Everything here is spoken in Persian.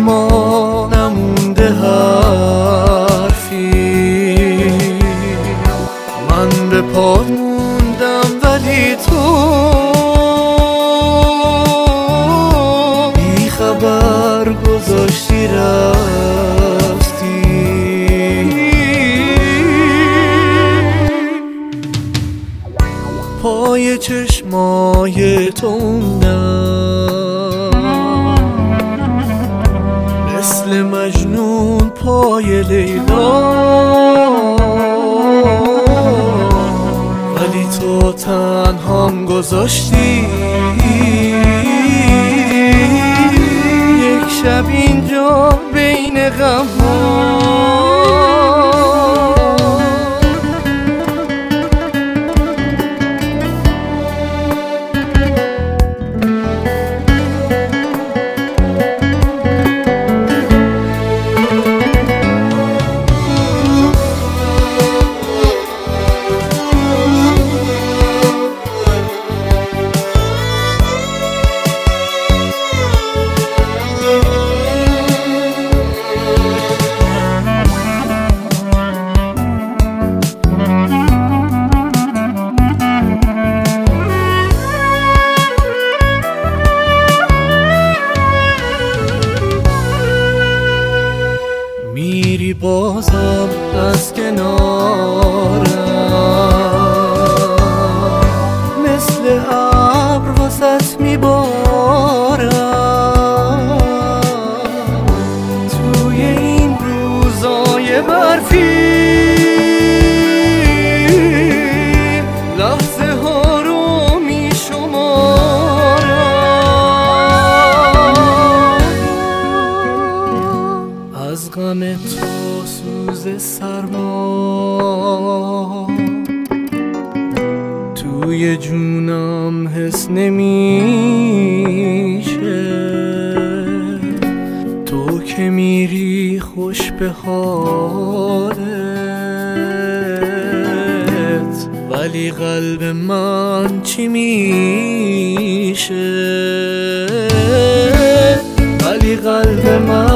اما نمونده حرفی. من به پا موندم ولی تو بی خبر گذاشتی رفتی. پای چشمای تو موندم مثل مجنون پای لیلا، ولی تو تنهام گذاشتی. یک شب اینجا بین غم‌ها میری بازم از کنارم، مثل ابر واسط میبارم توی این روزای برفی. لحظه ها رو میشمارم از غم تو سوز سرما. توی جونم حس نمیشه تو که میری خوش به حالت، ولی قلب من چی میشه؟ ولی قلب من